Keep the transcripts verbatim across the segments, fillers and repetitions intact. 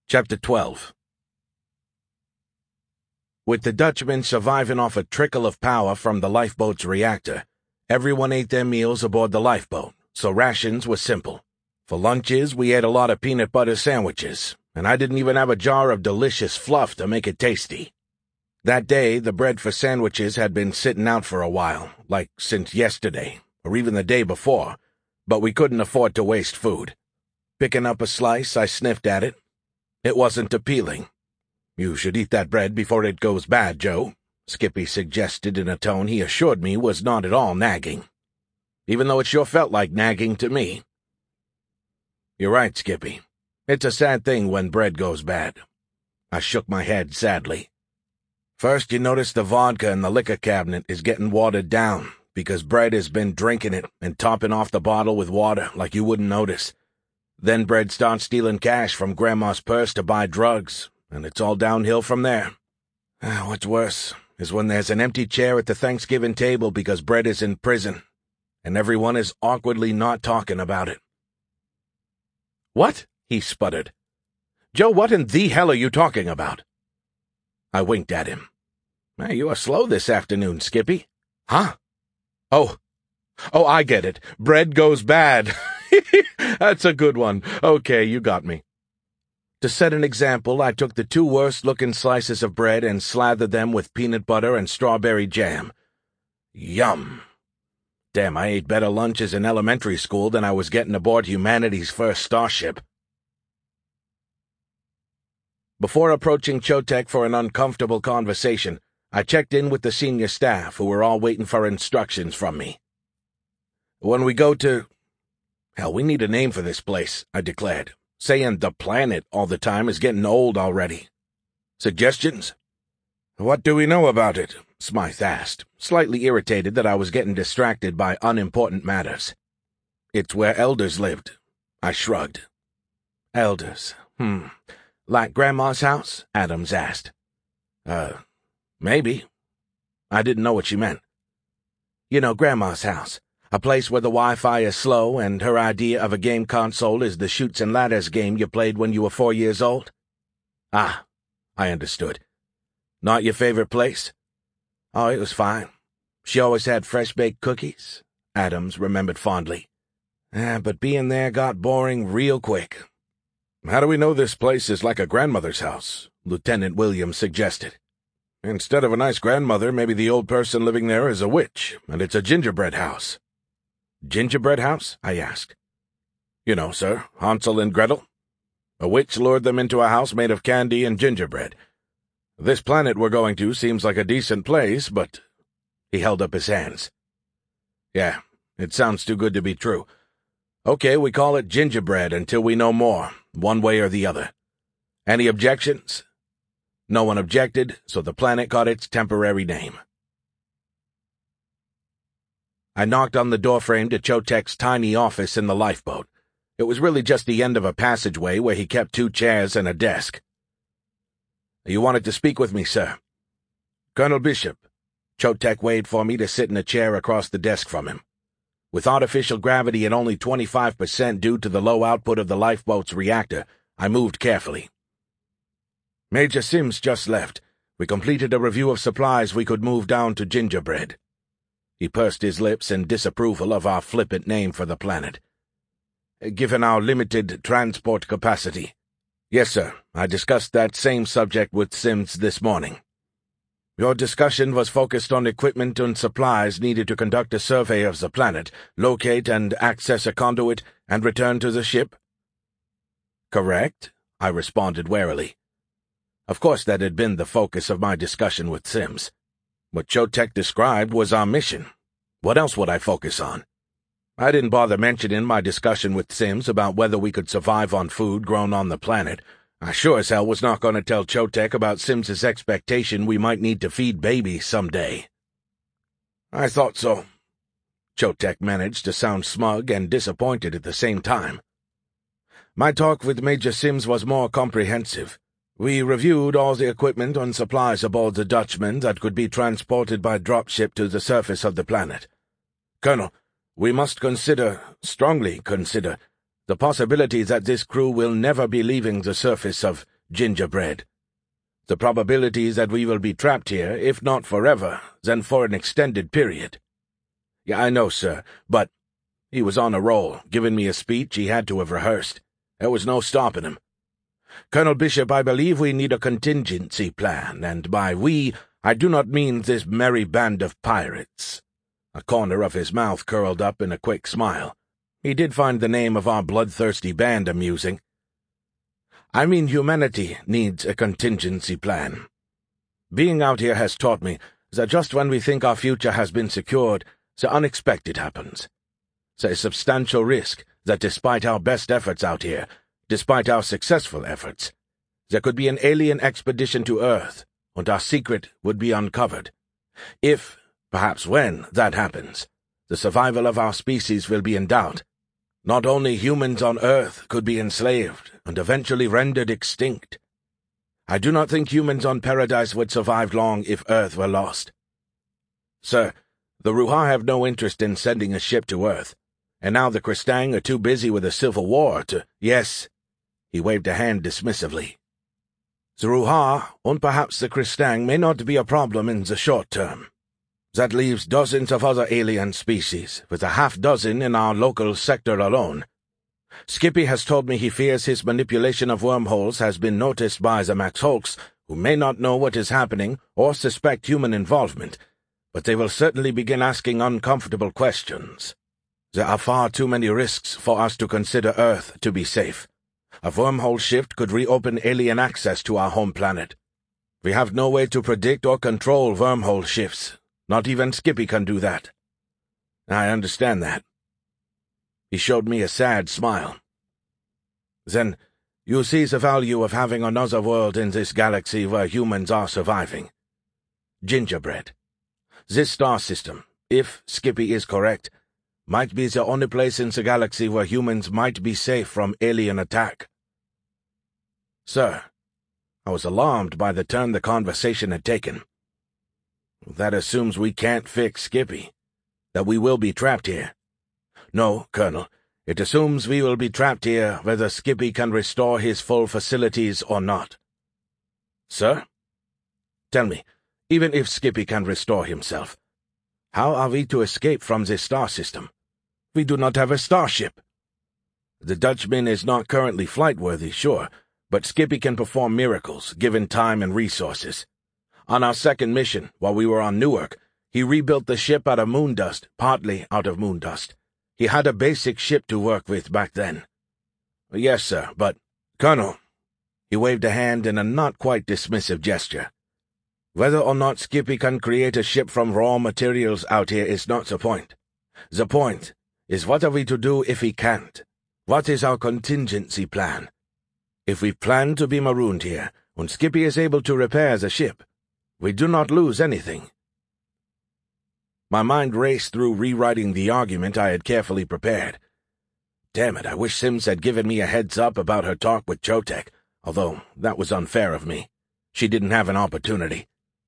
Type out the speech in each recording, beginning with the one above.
Chapter twelve. With the Dutchmen surviving off a trickle of power from the lifeboat's reactor, everyone ate their meals aboard the lifeboat, so rations were simple. For lunches, we ate a lot of peanut butter sandwiches, and I didn't even have a jar of delicious fluff to make it tasty. That day, the bread for sandwiches had been sitting out for a while, like since yesterday, or even the day before, but we couldn't afford to waste food. Picking up a slice, I sniffed at it. It wasn't appealing. "You should eat that bread before it goes bad, Joe," Skippy suggested in a tone he assured me was not at all nagging, even though it sure felt like nagging to me. "You're right, Skippy. It's a sad thing when bread goes bad." I shook my head sadly. "First, you notice the vodka in the liquor cabinet is getting watered down, because Bread has been drinking it and topping off the bottle with water like you wouldn't notice. Then Bread starts stealing cash from Grandma's purse to buy drugs, and it's all downhill from there. What's worse is when there's an empty chair at the Thanksgiving table because Bread is in prison, and everyone is awkwardly not talking about it." "What?" he sputtered. "Joe, what in the hell are you talking about?" I winked at him. "Hey, you are slow this afternoon, Skippy." "Huh? Oh. Oh, I get it. Bread goes bad." "That's a good one. Okay, you got me." To set an example, I took the two worst-looking slices of bread and slathered them with peanut butter and strawberry jam. Yum. Damn, I ate better lunches in elementary school than I was getting aboard humanity's first starship. Before approaching Chotek for an uncomfortable conversation, I checked in with the senior staff, who were all waiting for instructions from me. "When we go to—" "Hell, we need a name for this place," I declared. "Saying the planet all the time is getting old already. Suggestions?" "What do we know about it?" Smythe asked, slightly irritated that I was getting distracted by unimportant matters. "It's where elders lived." I shrugged. "Elders, hmm. Like Grandma's house?" Adams asked. Uh, maybe. I didn't know what she meant. "You know, Grandma's house. A place where the Wi-Fi is slow, and her idea of a game console is the Chutes and Ladders game you played when you were four years old." "Ah," I understood. "Not your favorite place?" "Oh, it was fine. She always had fresh-baked cookies," Adams remembered fondly. Eh, but being there got boring real quick." "How do we know this place is like a grandmother's house?" Lieutenant Williams suggested. "Instead of a nice grandmother, maybe the old person living there is a witch, and it's a gingerbread house." "Gingerbread house?" I asked. "You know, sir, Hansel and Gretel. A witch lured them into a house made of candy and gingerbread. This planet we're going to seems like a decent place, but—" He held up his hands. "Yeah, it sounds too good to be true. Okay, we call it gingerbread until we know more, one way or the other. Any objections?" No one objected, so the planet got its temporary name. I knocked on the doorframe to Chotek's tiny office in the lifeboat. It was really just the end of a passageway where he kept two chairs and a desk. "You wanted to speak with me, sir?" "Colonel Bishop." Chotek waved for me to sit in a chair across the desk from him. With artificial gravity at only twenty-five percent due to the low output of the lifeboat's reactor, I moved carefully. "Major Sims just left. We completed a review of supplies we could move down to Gingerbread." He pursed his lips in disapproval of our flippant name for the planet. "Given our limited transport capacity." "Yes, sir. I discussed that same subject with Sims this morning." "Your discussion was focused on equipment and supplies needed to conduct a survey of the planet, locate and access a conduit, and return to the ship?" "Correct," I responded warily. Of course that had been the focus of my discussion with Sims. What Chotek described was our mission. What else would I focus on? I didn't bother mentioning my discussion with Sims about whether we could survive on food grown on the planet. I sure as hell was not going to tell Chotek about Sims's expectation we might need to feed babies someday. "I thought so." Chotek managed to sound smug and disappointed at the same time. "My talk with Major Sims was more comprehensive. We reviewed all the equipment and supplies aboard the Dutchman that could be transported by dropship to the surface of the planet. Colonel, we must consider, strongly consider, the possibility that this crew will never be leaving the surface of gingerbread. The probability is that we will be trapped here, if not forever, then for an extended period. Yeah, I know, sir, but he was on a roll, giving me a speech he had to have rehearsed. There was no stopping him. Colonel Bishop, I believe we need a contingency plan, and by we, I do not mean this merry band of pirates. A corner of his mouth curled up in a quick smile. He did find the name of our bloodthirsty band amusing. I mean humanity needs a contingency plan. Being out here has taught me that just when we think our future has been secured, the unexpected happens. There is substantial risk that despite our best efforts out here, despite our successful efforts, there could be an alien expedition to Earth, and our secret would be uncovered. If, perhaps when, that happens, the survival of our species will be in doubt. Not only humans on Earth could be enslaved and eventually rendered extinct. I do not think humans on Paradise would survive long if Earth were lost. Sir, the Ruha have no interest in sending a ship to Earth, and now the Kristang are too busy with a civil war to— Yes, he waved a hand dismissively. The Ruha, and perhaps the Kristang, may not be a problem in the short term. That leaves dozens of other alien species, with a half dozen in our local sector alone. Skippy has told me he fears his manipulation of wormholes has been noticed by the Max Hulks, who may not know what is happening or suspect human involvement, but they will certainly begin asking uncomfortable questions. There are far too many risks for us to consider Earth to be safe. A wormhole shift could reopen alien access to our home planet. We have no way to predict or control wormhole shifts. Not even Skippy can do that. I understand that. He showed me a sad smile. Then, you see the value of having another world in this galaxy where humans are surviving. Gingerbread. This star system, if Skippy is correct, might be the only place in the galaxy where humans might be safe from alien attack. Sir, I was alarmed by the turn the conversation had taken. That assumes we can't fix Skippy, that we will be trapped here. No, Colonel, it assumes we will be trapped here whether Skippy can restore his full facilities or not. Sir? Tell me, even if Skippy can restore himself, how are we to escape from this star system? We do not have a starship. The Dutchman is not currently flight-worthy, sure, but Skippy can perform miracles, given time and resources. On our second mission, while we were on Newark, he rebuilt the ship out of moon dust, partly out of moon dust. He had a basic ship to work with back then. Yes, sir, but— Colonel, he waved a hand in a not-quite dismissive gesture. Whether or not Skippy can create a ship from raw materials out here is not the point. The point is, what are we to do if he can't? What is our contingency plan? If we plan to be marooned here, and Skippy is able to repair the ship, we do not lose anything. My mind raced through rewriting the argument I had carefully prepared. Damn it, I wish Sims had given me a heads-up about her talk with Chotek, although that was unfair of me. She didn't have an opportunity.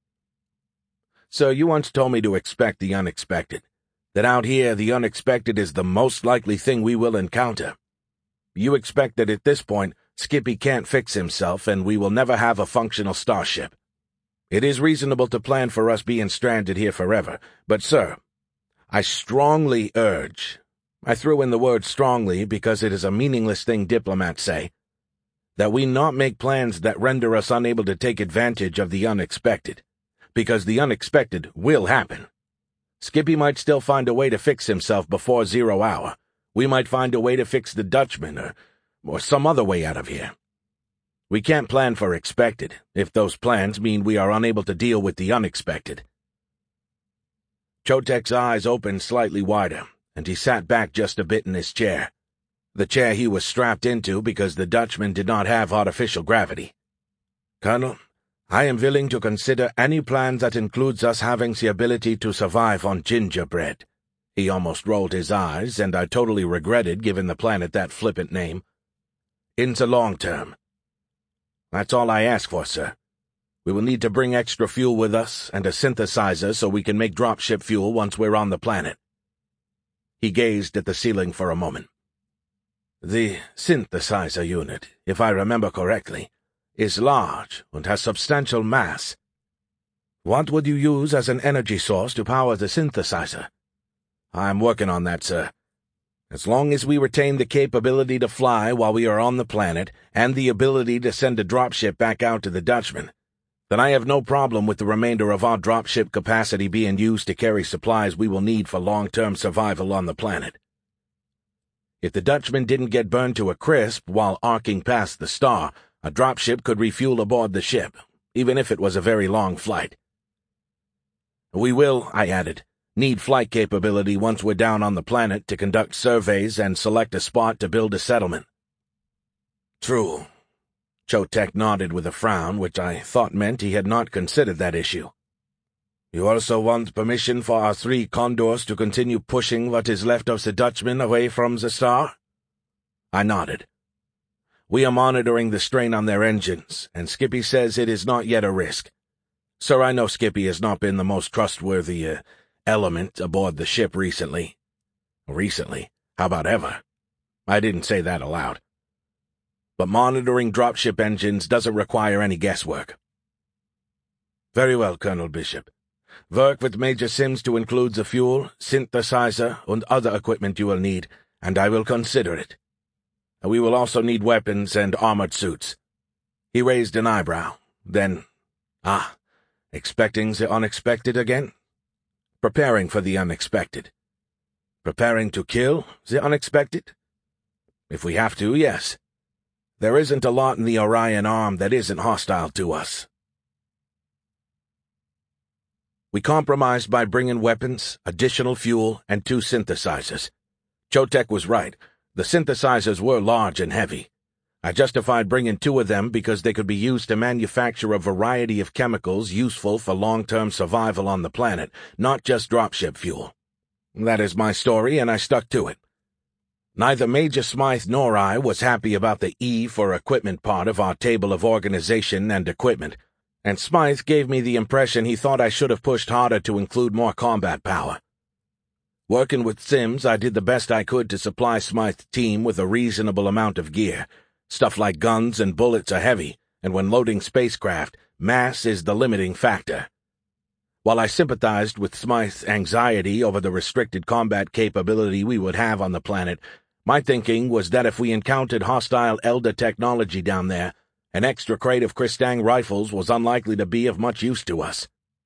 So you once told me to expect the unexpected, that out here the unexpected is the most likely thing we will encounter. You expect that at this point Skippy can't fix himself and we will never have a functional starship. It is reasonable to plan for us being stranded here forever, but, sir, I strongly urge— I threw in the word strongly because it is a meaningless thing diplomats say— that we not make plans that render us unable to take advantage of the unexpected, because the unexpected will happen. Skippy might still find a way to fix himself before zero hour. We might find a way to fix the Dutchman, or, or some other way out of here. We can't plan for expected, if those plans mean we are unable to deal with the unexpected. Chotek's eyes opened slightly wider, and he sat back just a bit in his chair. The chair he was strapped into because the Dutchman did not have artificial gravity. Colonel, I am willing to consider any plan that includes us having the ability to survive on gingerbread. He almost rolled his eyes, and I totally regretted giving the planet that flippant name. In the long term. That's all I ask for, sir. We will need to bring extra fuel with us and a synthesizer so we can make dropship fuel once we're on the planet. He gazed at the ceiling for a moment. The synthesizer unit, if I remember correctly, is large and has substantial mass. What would you use as an energy source to power the synthesizer? I'm working on that, sir. As long as we retain the capability to fly while we are on the planet and the ability to send a dropship back out to the Dutchman, then I have no problem with the remainder of our dropship capacity being used to carry supplies we will need for long-term survival on the planet. If the Dutchman didn't get burned to a crisp while arcing past the star, a dropship could refuel aboard the ship, even if it was a very long flight. We will, I added, need flight capability once we're down on the planet to conduct surveys and select a spot to build a settlement. True. Chotek nodded with a frown, which I thought meant he had not considered that issue. You also want permission for our three condors to continue pushing what is left of the Dutchman away from the star? I nodded. We are monitoring the strain on their engines, and Skippy says it is not yet a risk. Sir, I know Skippy has not been the most trustworthy uh, element aboard the ship recently. Recently? How about ever? I didn't say that aloud. But monitoring dropship engines doesn't require any guesswork. Very well, Colonel Bishop. Work with Major Sims to include the fuel, synthesizer, and other equipment you will need, and I will consider it. We will also need weapons and armored suits. He raised an eyebrow. Then, ah, expecting the unexpected again? Preparing for the unexpected. Preparing to kill the unexpected? If we have to, yes. There isn't a lot in the Orion Arm that isn't hostile to us. We compromised by bringing weapons, additional fuel, and two synthesizers. Chotek was right. The synthesizers were large and heavy. I justified bringing two of them because they could be used to manufacture a variety of chemicals useful for long-term survival on the planet, not just dropship fuel. That is my story, and I stuck to it. Neither Major Smythe nor I was happy about the E for equipment part of our table of organization and equipment, and Smythe gave me the impression he thought I should have pushed harder to include more combat power. Working with Sims, I did the best I could to supply Smythe's team with a reasonable amount of gear. Stuff like guns and bullets are heavy, and when loading spacecraft, mass is the limiting factor. While I sympathized with Smythe's anxiety over the restricted combat capability we would have on the planet, my thinking was that if we encountered hostile Elder technology down there, an extra crate of Kristang rifles was unlikely to be of much use to us.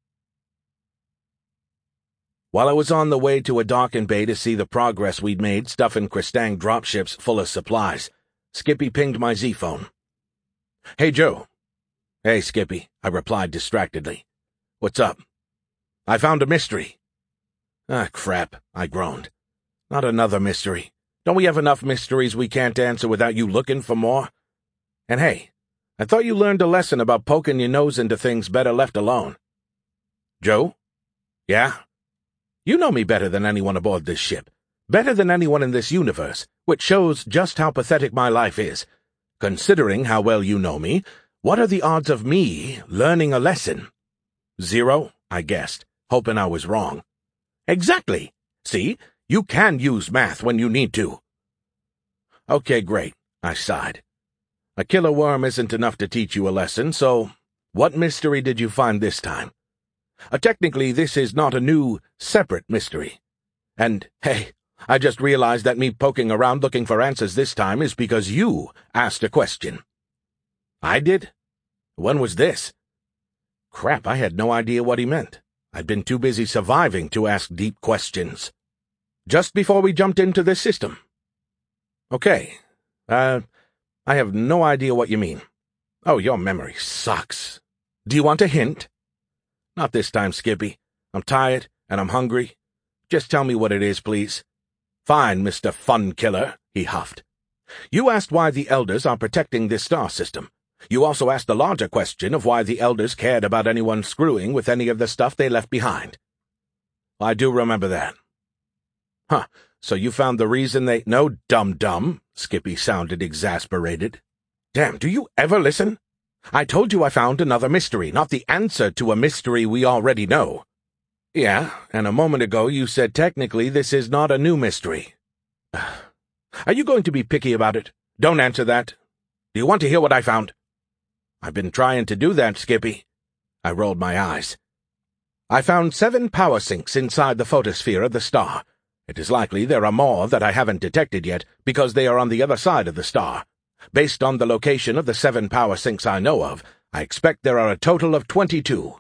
While I was on the way to a docking bay to see the progress we'd made stuffing Kristang dropships full of supplies, Skippy pinged my Z-phone. Hey, Joe. Hey, Skippy, I replied distractedly. What's up? I found a mystery. Ah, crap, I groaned. Not another mystery. Don't we have enough mysteries we can't answer without you looking for more? And hey, I thought you learned a lesson about poking your nose into things better left alone. Joe? Yeah? You know me better than anyone aboard this ship. Better than anyone in this universe, which shows just how pathetic my life is. Considering how well you know me, what are the odds of me learning a lesson? Zero, I guessed, hoping I was wrong. Exactly. See, you can use math when you need to. Okay, great, I sighed. A killer worm isn't enough to teach you a lesson, so what mystery did you find this time? Uh, technically, this is not a new, separate mystery. And, hey, I just realized that me poking around looking for answers this time is because you asked a question. I did? When was this? Crap, I had no idea what he meant. I'd been too busy surviving to ask deep questions. Just before we jumped into this system. Okay, uh... I have no idea what you mean. Oh, your memory sucks. Do you want a hint? Not this time, Skippy. I'm tired, and I'm hungry. Just tell me what it is, please. Fine, Mister Fun Killer, he huffed. You asked why the Elders are protecting this star system. You also asked the larger question of why the Elders cared about anyone screwing with any of the stuff they left behind. I do remember that. Huh. So you found the reason they— No, dum-dum, Skippy sounded exasperated. Damn, do you ever listen? I told you I found another mystery, not the answer to a mystery we already know. Yeah, and a moment ago you said technically this is not a new mystery. Are you going to be picky about it? Don't answer that. Do you want to hear what I found? I've been trying to do that, Skippy. I rolled my eyes. I found seven power sinks inside the photosphere of the star. It is likely there are more that I haven't detected yet, because they are on the other side of the star. Based on the location of the seven power sinks I know of, I expect there are a total of twenty-two.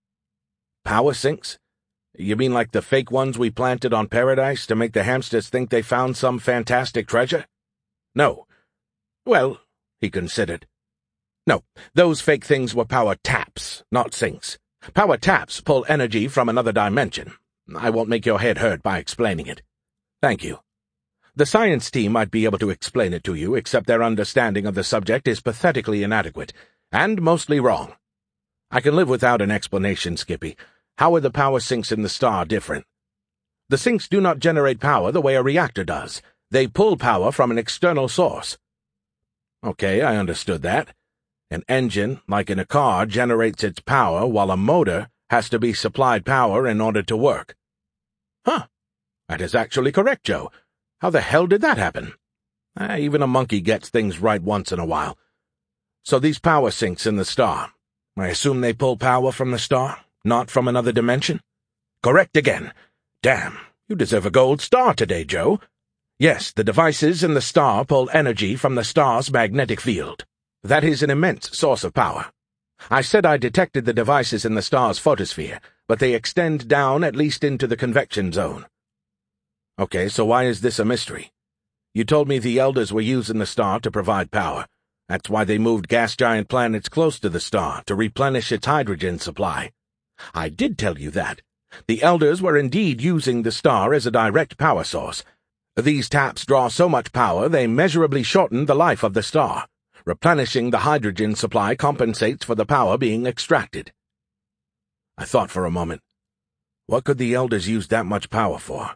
Power sinks? You mean like the fake ones we planted on Paradise to make the hamsters think they found some fantastic treasure? No. Well, he considered. No, those fake things were power taps, not sinks. Power taps pull energy from another dimension. I won't make your head hurt by explaining it. Thank you. The science team might be able to explain it to you, except their understanding of the subject is pathetically inadequate, and mostly wrong. I can live without an explanation, Skippy. How are the power sinks in the star different? The sinks do not generate power the way a reactor does. They pull power from an external source. Okay, I understood that. An engine, like in a car, generates its power, while a motor has to be supplied power in order to work. Huh. That is actually correct, Joe. How the hell did that happen? Eh, even a monkey gets things right once in a while. So these power sinks in the star, I assume they pull power from the star, not from another dimension? Correct again. Damn, you deserve a gold star today, Joe. Yes, the devices in the star pull energy from the star's magnetic field. That is an immense source of power. I said I detected the devices in the star's photosphere, but they extend down at least into the convection zone. Okay, so why is this a mystery? You told me the Elders were using the star to provide power. That's why they moved gas giant planets close to the star, to replenish its hydrogen supply. I did tell you that. The Elders were indeed using the star as a direct power source. These taps draw so much power they measurably shorten the life of the star. Replenishing the hydrogen supply compensates for the power being extracted. I thought for a moment. What could the Elders use that much power for?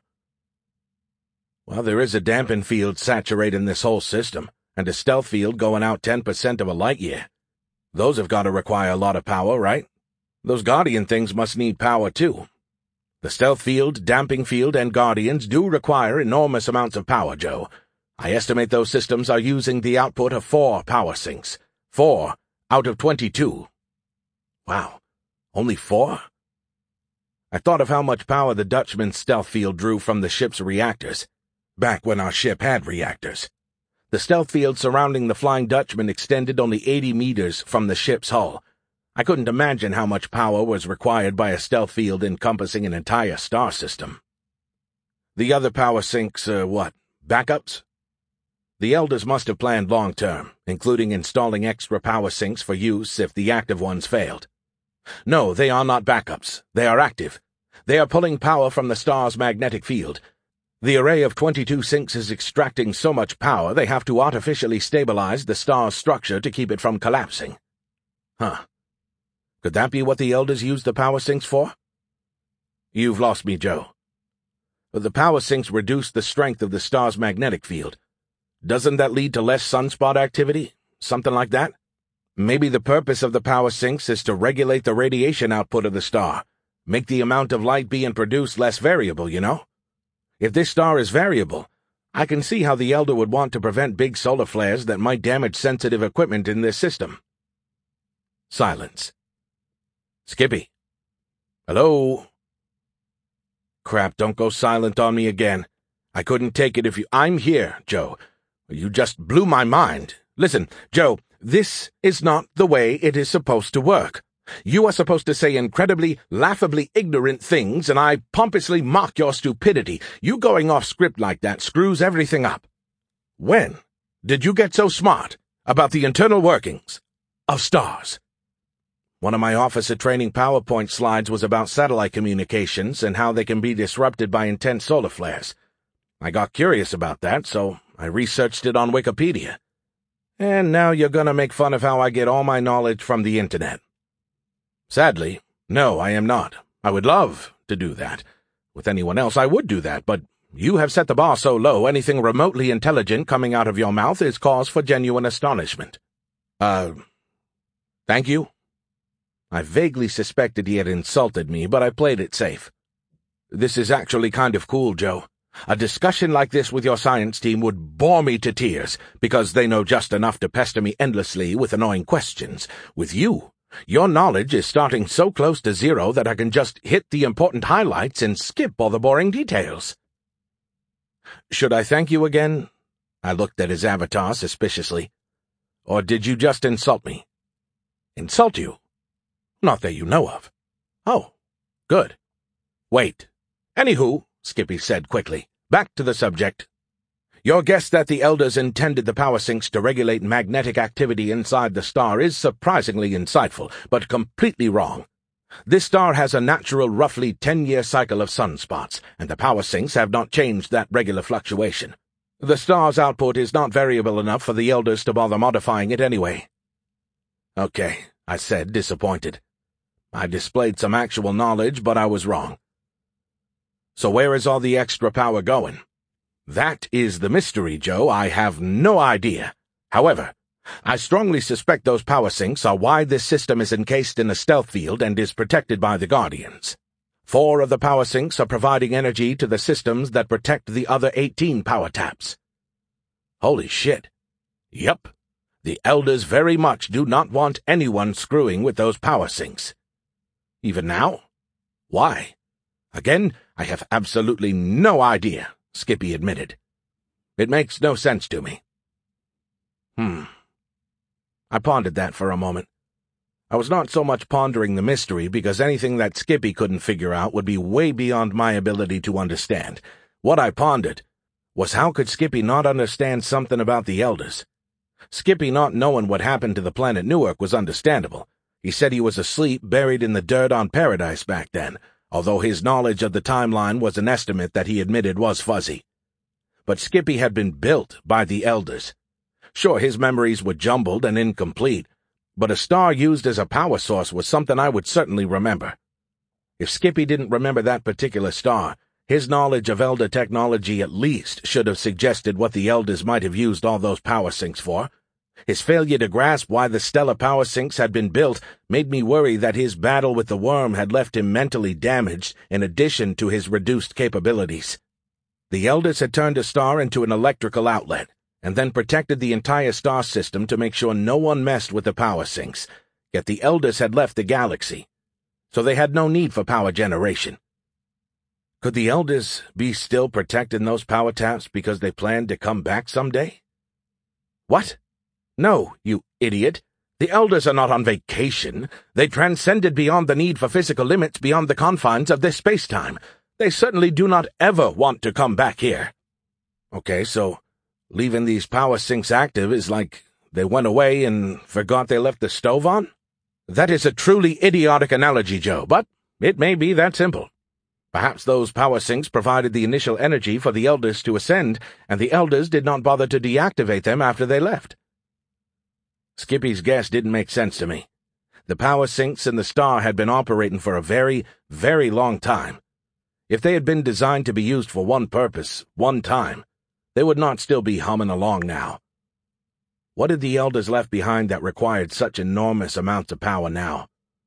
Well, there is a damping field saturating this whole system, and a stealth field going out ten percent of a light year. Those have got to require a lot of power, right? Those Guardian things must need power, too. The stealth field, damping field, and Guardians do require enormous amounts of power, Joe. I estimate those systems are using the output of four power sinks. Four out of twenty-two. Wow, only four? I thought of how much power the Dutchman's stealth field drew from the ship's reactors, back when our ship had reactors. The stealth field surrounding the Flying Dutchman extended only eighty meters from the ship's hull. I couldn't imagine how much power was required by a stealth field encompassing an entire star system. The other power sinks are what, backups? The Elders must have planned long-term, including installing extra power sinks for use if the active ones failed. No, they are not backups. They are active. They are pulling power from the star's magnetic field. The array of twenty-two sinks is extracting so much power they have to artificially stabilize the star's structure to keep it from collapsing. Huh. Could that be what the Elders used the power sinks for? You've lost me, Joe. But the power sinks reduce the strength of the star's magnetic field. Doesn't that lead to less sunspot activity? Something like that? Maybe the purpose of the power sinks is to regulate the radiation output of the star, make the amount of light being produced less variable, you know? If this star is variable, I can see how the Elder would want to prevent big solar flares that might damage sensitive equipment in this system. Silence. Skippy. Hello? Crap, don't go silent on me again. I couldn't take it if you— I'm here, Joe. You just blew my mind. Listen, Joe, this is not the way it is supposed to work. You are supposed to say incredibly, laughably ignorant things, and I pompously mock your stupidity. You going off script like that screws everything up. When did you get so smart about the internal workings of stars? One of my officer training PowerPoint slides was about satellite communications and how they can be disrupted by intense solar flares. I got curious about that, so I researched it on Wikipedia. And now you're gonna make fun of how I get all my knowledge from the internet. Sadly, no, I am not. I would love to do that. With anyone else, I would do that, but you have set the bar so low, anything remotely intelligent coming out of your mouth is cause for genuine astonishment. Uh, thank you? I vaguely suspected he had insulted me, but I played it safe. This is actually kind of cool, Joe. A discussion like this with your science team would bore me to tears, because they know just enough to pester me endlessly with annoying questions. With you, your knowledge is starting so close to zero that I can just hit the important highlights and skip all the boring details. Should I thank you again? I looked at his avatar suspiciously. Or did you just insult me? Insult you? Not that you know of. Oh, good. Wait. Anywho, Skippy said quickly, back to the subject. Your guess that the Elders intended the power sinks to regulate magnetic activity inside the star is surprisingly insightful, but completely wrong. This star has a natural roughly ten-year cycle of sunspots, and the power sinks have not changed that regular fluctuation. The star's output is not variable enough for the Elders to bother modifying it anyway. Okay, I said, disappointed. I displayed some actual knowledge, but I was wrong. So where is all the extra power going? That is the mystery, Joe. I have no idea. However, I strongly suspect those power sinks are why this system is encased in a stealth field and is protected by the Guardians. Four of the power sinks are providing energy to the systems that protect the other eighteen power taps. Holy shit. Yup. The Elders very much do not want anyone screwing with those power sinks. Even now? Why? Again, I have absolutely no idea, Skippy admitted. It makes no sense to me. Hmm. I pondered that for a moment. I was not so much pondering the mystery, because anything that Skippy couldn't figure out would be way beyond my ability to understand. What I pondered was how could Skippy not understand something about the Elders? Skippy not knowing what happened to the planet Newark was understandable. He said he was asleep, buried in the dirt on Paradise back then, although his knowledge of the timeline was an estimate that he admitted was fuzzy. But Skippy had been built by the Elders. Sure, his memories were jumbled and incomplete, but a star used as a power source was something I would certainly remember. If Skippy didn't remember that particular star, his knowledge of Elder technology at least should have suggested what the Elders might have used all those power sinks for. His failure to grasp why the stellar power sinks had been built made me worry that his battle with the worm had left him mentally damaged in addition to his reduced capabilities. The Elders had turned a star into an electrical outlet, and then protected the entire star system to make sure no one messed with the power sinks, yet the Elders had left the galaxy, so they had no need for power generation. Could the Elders be still protecting those power taps because they planned to come back someday? What? No, you idiot. The Elders are not on vacation. They transcended beyond the need for physical limits beyond the confines of this space-time. They certainly do not ever want to come back here. Okay, so leaving these power sinks active is like they went away and forgot they left the stove on? That is a truly idiotic analogy, Joe, but it may be that simple. Perhaps those power sinks provided the initial energy for the Elders to ascend, and the Elders did not bother to deactivate them after they left. Skippy's guess didn't make sense to me. The power sinks in the star had been operating for a very, very long time. If they had been designed to be used for one purpose, one time, they would not still be humming along now. What had the Elders left behind that required such enormous amounts of power now?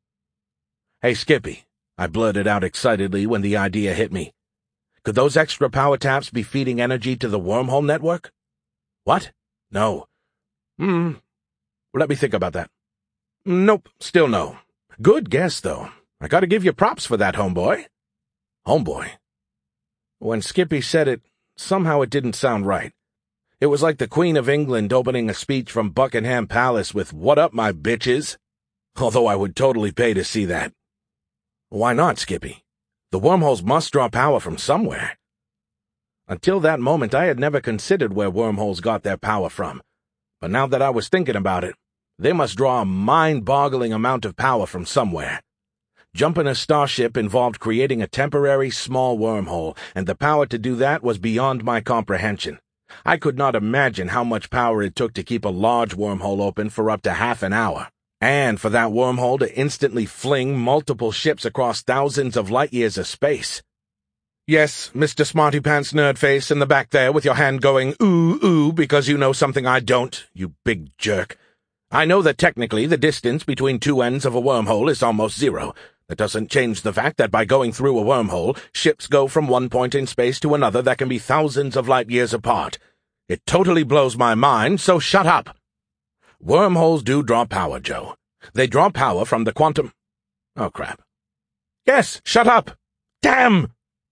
Hey, Skippy, I blurted out excitedly when the idea hit me. Could those extra power taps be feeding energy to the wormhole network? What? No. Hmm. Let me think about that. Nope, still no. Good guess, though. I gotta give you props for that, homeboy. Homeboy? When Skippy said it, somehow it didn't sound right. It was like the Queen of England opening a speech from Buckingham Palace with, "What up, my bitches?" Although I would totally pay to see that. Why not, Skippy? The wormholes must draw power from somewhere. Until that moment, I had never considered where wormholes got their power from. But now that I was thinking about it, they must draw a mind-boggling amount of power from somewhere. Jumping a starship involved creating a temporary small wormhole, and the power to do that was beyond my comprehension. I could not imagine how much power it took to keep a large wormhole open for up to half an hour, and for that wormhole to instantly fling multiple ships across thousands of light-years of space. Yes, Mister Smarty Pants Nerdface in the back there with your hand going ooh, ooh, because you know something I don't, you big jerk. I know that technically the distance between two ends of a wormhole is almost zero. It doesn't change the fact that by going through a wormhole, ships go from one point in space to another that can be thousands of light years apart. It totally blows my mind, so shut up. Wormholes do draw power, Joe. They draw power from the quantum... Oh, crap. Yes, shut up! Damn!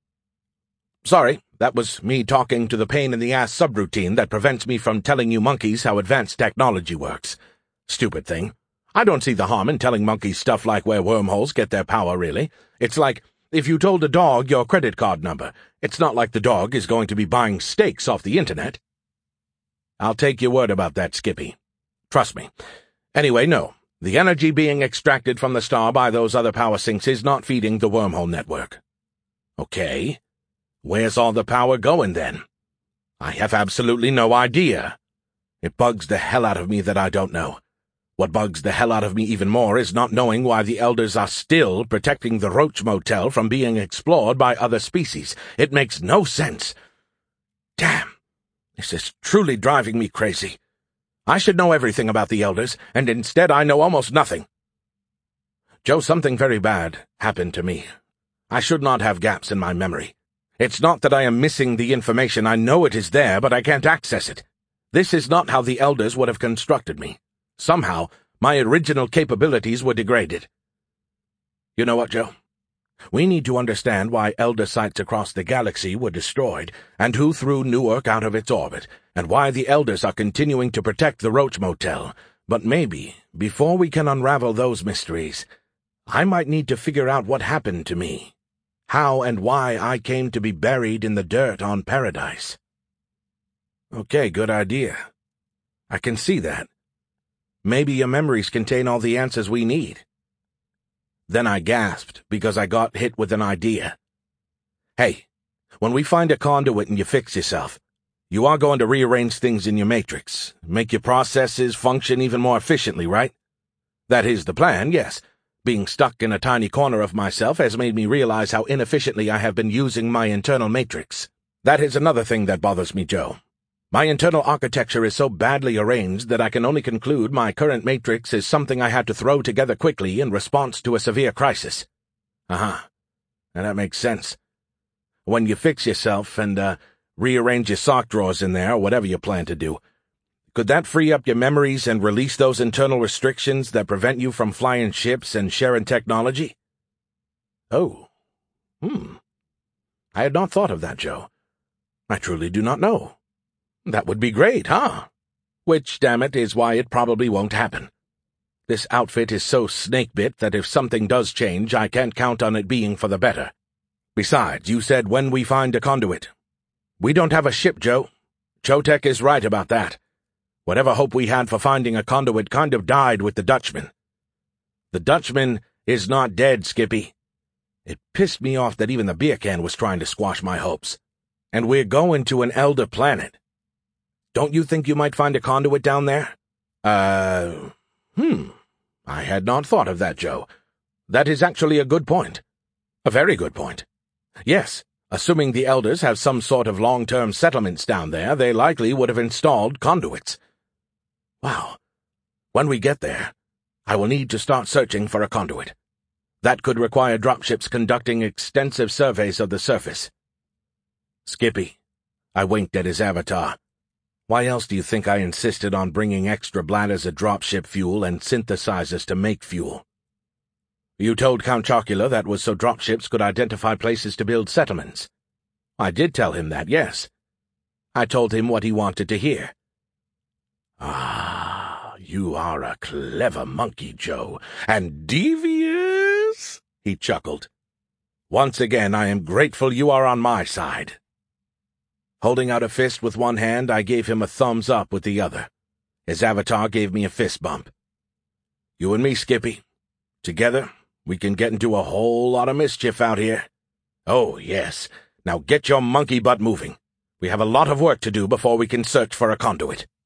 Sorry, that was me talking to the pain-in-the-ass subroutine that prevents me from telling you monkeys how advanced technology works. Stupid thing. I don't see the harm in telling monkeys stuff like where wormholes get their power, really. It's like if you told a dog your credit card number. It's not like the dog is going to be buying steaks off the internet. I'll take your word about that, Skippy. Trust me. Anyway, no. The energy being extracted from the star by those other power sinks is not feeding the wormhole network. Okay. Where's all the power going, then? I have absolutely no idea. It bugs the hell out of me that I don't know. What bugs the hell out of me even more is not knowing why the Elders are still protecting the Roach Motel from being explored by other species. It makes no sense. Damn. This is truly driving me crazy. I should know everything about the Elders, and instead I know almost nothing. Joe, something very bad happened to me. I should not have gaps in my memory. It's not that I am missing the information. I know it is there, but I can't access it. This is not how the Elders would have constructed me. Somehow, my original capabilities were degraded. You know what, Joe? We need to understand why Elder sites across the galaxy were destroyed, and who threw Newark out of its orbit, and why the Elders are continuing to protect the Roach Motel. But maybe, before we can unravel those mysteries, I might need to figure out what happened to me. How and why I came to be buried in the dirt on Paradise. Okay, good idea. I can see that. Maybe your memories contain all the answers we need. Then I gasped because I got hit with an idea. Hey, when we find a conduit and you fix yourself, you are going to rearrange things in your matrix, make your processes function even more efficiently, right? That is the plan, yes. Being stuck in a tiny corner of myself has made me realize how inefficiently I have been using my internal matrix. That is another thing that bothers me, Joe. My internal architecture is so badly arranged that I can only conclude my current matrix is something I had to throw together quickly in response to a severe crisis. Uh-huh. And that makes sense. When you fix yourself and, uh, rearrange your sock drawers in there, or whatever you plan to do, could that free up your memories and release those internal restrictions that prevent you from flying ships and sharing technology? Oh. Hmm. I had not thought of that, Joe. I truly do not know. That would be great, huh? Which, damn it, is why it probably won't happen. This outfit is so snake-bit that if something does change, I can't count on it being for the better. Besides, you said when we find a conduit. We don't have a ship, Joe. Chotek is right about that. Whatever hope we had for finding a conduit kind of died with the Dutchman. The Dutchman is not dead, Skippy. It pissed me off that even the beer can was trying to squash my hopes. And we're going to an elder planet. Don't you think you might find a conduit down there? Uh, hmm. I had not thought of that, Joe. That is actually a good point. A very good point. Yes, assuming the Elders have some sort of long-term settlements down there, they likely would have installed conduits. Wow. When we get there, I will need to start searching for a conduit. That could require dropships conducting extensive surveys of the surface. Skippy. I winked at his avatar. Why else do you think I insisted on bringing extra bladders of dropship fuel and synthesizers to make fuel? You told Count Chocula that was so dropships could identify places to build settlements. I did tell him that, yes. I told him what he wanted to hear. Ah, you are a clever monkey, Joe, and devious, he chuckled. Once again, I am grateful you are on my side. Holding out a fist with one hand, I gave him a thumbs up with the other. His avatar gave me a fist bump. You and me, Skippy. Together, we can get into a whole lot of mischief out here. Oh, yes. Now get your monkey butt moving. We have a lot of work to do before we can search for a conduit.